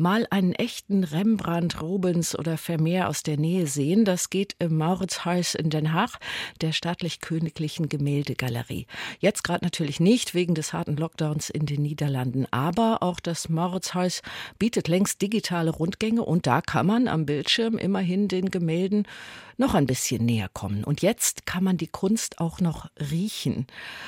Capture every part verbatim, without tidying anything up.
Mal einen echten Rembrandt, Rubens oder Vermeer aus der Nähe sehen, das geht im Mauritshuis in Den Haag, der staatlich-königlichen Gemäldegalerie. Jetzt gerade natürlich nicht, wegen des harten Lockdowns in den Niederlanden. Aber auch das Mauritshuis bietet längst digitale Rundgänge und da kann man am Bildschirm immerhin den Gemälden noch ein bisschen näher kommen. Und jetzt kann man die Kunst auch noch riechen.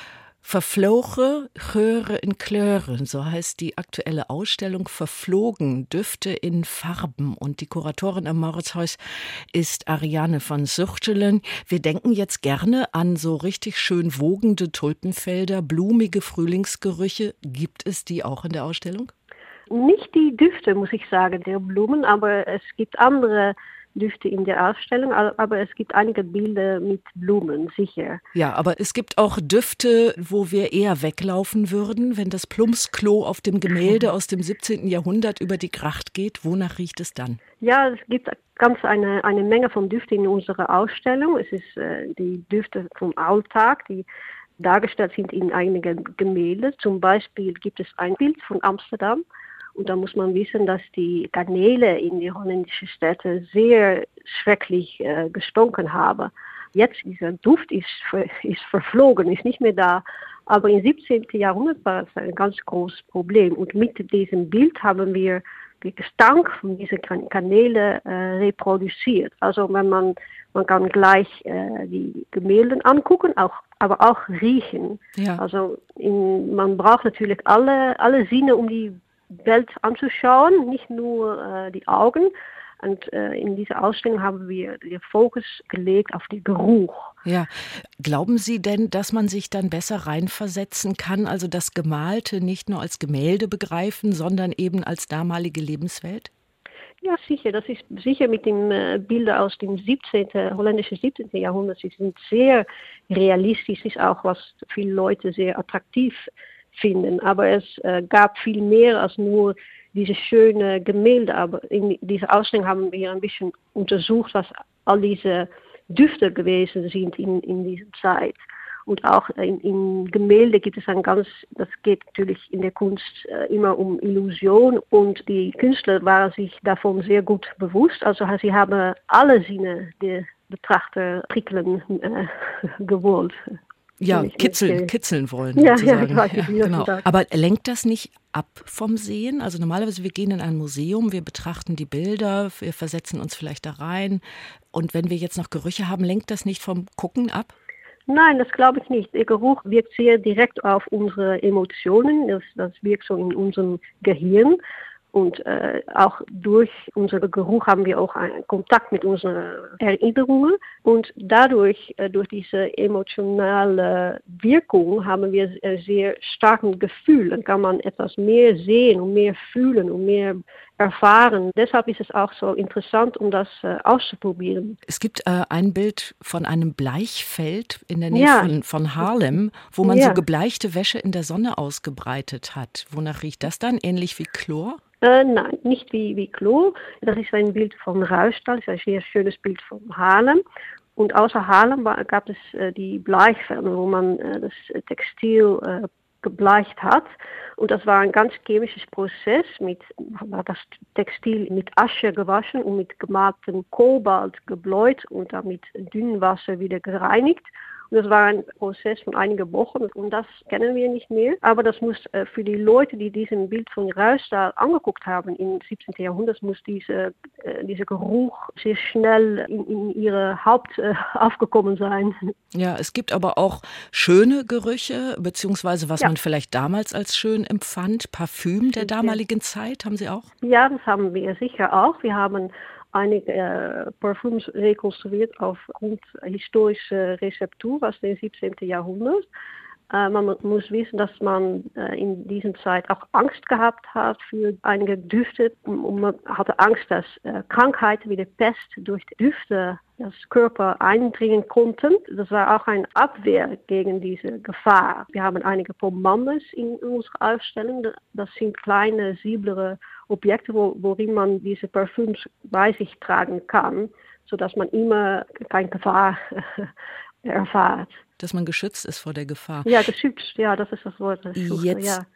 Verflogen Geure in Kleuren, so heißt die aktuelle Ausstellung. Verflogen, Düfte in Farben. Und die Kuratorin am Mauritshuis ist Ariane van Zuchtelen. Wir denken jetzt gerne an so richtig schön wogende Tulpenfelder, blumige Frühlingsgerüche. Gibt es die auch in der Ausstellung? Nicht die Düfte, muss ich sagen, der Blumen, aber es gibt andere Düfte in der Ausstellung, aber es gibt einige Bilder mit Blumen, sicher. Ja, aber es gibt auch Düfte, wo wir eher weglaufen würden, wenn das Plumpsklo auf dem Gemälde aus dem siebzehnten Jahrhundert über die Gracht geht. Wonach riecht es dann? Ja, es gibt ganz eine, eine Menge von Düften in unserer Ausstellung. Es ist äh, die Düfte vom Alltag, die dargestellt sind in einigen Gemälden. Zum Beispiel gibt es ein Bild von Amsterdam. Und da muss man wissen, dass die Kanäle in die holländischen Städte sehr schrecklich äh, gestunken haben. Jetzt dieser Duft ist, ist verflogen, ist nicht mehr da. Aber im siebzehnten Jahrhundert war es ein ganz großes Problem. Und mit diesem Bild haben wir den Gestank von diesen Kanälen äh, reproduziert. Also wenn man, man kann gleich äh, die Gemälde angucken, auch, aber auch riechen. Ja. Also in, man braucht natürlich alle, alle Sinne, um die Welt anzuschauen, nicht nur äh, die Augen. Und äh, in dieser Ausstellung haben wir den Fokus gelegt auf den Geruch. Ja, glauben Sie denn, dass man sich dann besser reinversetzen kann, also das Gemalte nicht nur als Gemälde begreifen, sondern eben als damalige Lebenswelt? Ja, sicher. Das ist sicher mit den äh, Bildern aus dem siebzehnten holländischen siebzehnten Jahrhundert. Sie sind sehr realistisch, ist auch was viele Leute sehr attraktiv finden. Aber es äh, gab viel mehr als nur diese schönen Gemälde. Aber in dieser Ausstellung haben wir ein bisschen untersucht, was all diese Düfte gewesen sind in, in dieser Zeit. Und auch in, in Gemälde gibt es ein ganz, das geht natürlich in der Kunst äh, immer um Illusion. Und die Künstler waren sich davon sehr gut bewusst. Also sie haben alle Sinne der Betrachter prickeln äh, gewollt. Ja, kitzeln, kitzeln wollen ja, sozusagen. Ja, ich weiß, ja, genau. Aber lenkt das nicht ab vom Sehen? Also normalerweise, wir gehen in ein Museum, wir betrachten die Bilder, wir versetzen uns vielleicht da rein. Und wenn wir jetzt noch Gerüche haben, lenkt das nicht vom Gucken ab? Nein, das glaube ich nicht. Der Geruch wirkt sehr direkt auf unsere Emotionen. Das, das wirkt so in unserem Gehirn. Und äh, auch durch unseren Geruch haben wir auch einen Kontakt mit unseren Erinnerungen. Und dadurch, äh, durch diese emotionale Wirkung, haben wir äh, sehr starken Gefühl. Dann kann man etwas mehr sehen und mehr fühlen und mehr erfahren. Deshalb ist es auch so interessant, um das äh, auszuprobieren. Es gibt äh, ein Bild von einem Bleichfeld in der Nähe ja. von, von Haarlem, wo man ja. so gebleichte Wäsche in der Sonne ausgebreitet hat. Wonach riecht das dann? Ähnlich wie Chlor? Äh, nein, nicht wie, wie Chlor. Das ist ein Bild vom Ruisdael, das ist ein sehr schönes Bild von Haarlem. Und außer Haarlem war, gab es äh, die Bleichfelder, wo man äh, das Textil äh, gebleicht hat. Und das war ein ganz chemisches Prozess. Mit, man hat das Textil mit Asche gewaschen und mit gemaltem Kobalt gebläut und dann mit dünnem Wasser wieder gereinigt. Und das war ein Prozess von einigen Wochen und das kennen wir nicht mehr. Aber das muss äh, für die Leute, die diesen Bild von Ruisdael angeguckt haben im siebzehnten Jahrhundert, muss diese, äh, dieser Geruch sehr schnell in, in ihre Haupt äh, aufgekommen sein. Ja, es gibt aber auch schöne Gerüche, beziehungsweise was ja. man vielleicht damals als schön empfand. Parfüm der damaligen Zeit, haben Sie auch? Ja, das haben wir sicher auch. Wir haben einige äh, Parfüms rekonstruiert aufgrund historischer Rezeptur aus dem siebzehnten Jahrhundert. Äh, man muss wissen, dass man äh, in dieser Zeit auch Angst gehabt hat für einige Düfte. Und man hatte Angst, dass äh, Krankheiten wie die Pest durch die Düfte das Körper eindringen konnten. Das war auch eine Abwehr gegen diese Gefahr. Wir haben einige Pomandes in unserer Ausstellung. Das sind kleine, sieblere Objekte, wo, worin man diese Parfüms bei sich tragen kann, sodass man immer keine Gefahr erfährt. Dass man geschützt ist vor der Gefahr. Ja, geschützt, ja, das ist das Wort. Das Jetzt ja.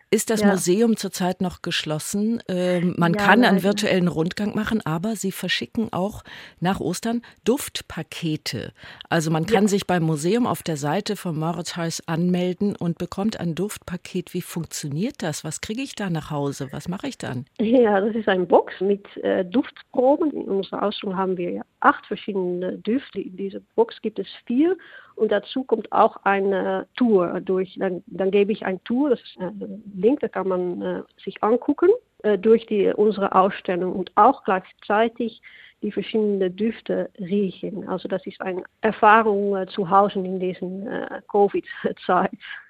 Ist das Ja. Museum zurzeit noch geschlossen? Ähm, man Ja, kann einen leider. virtuellen Rundgang machen, aber Sie verschicken auch nach Ostern Duftpakete. Also man kann Ja. sich beim Museum auf der Seite vom Mauritshuis anmelden und bekommt ein Duftpaket. Wie funktioniert das? Was kriege ich da nach Hause? Was mache ich dann? Ja, das ist eine Box mit äh, Duftproben. In unserer Ausstellung haben wir ja acht verschiedene Düfte. In dieser Box gibt es vier und dazu kommt auch eine Tour durch. Dann, dann gebe ich eine Tour, das ist ein Link, da kann man äh, sich angucken äh, durch die, unsere Ausstellung und auch gleichzeitig die verschiedenen Düfte riechen. Also das ist eine Erfahrung äh, zu Hause in diesen äh, Covid-Zeit.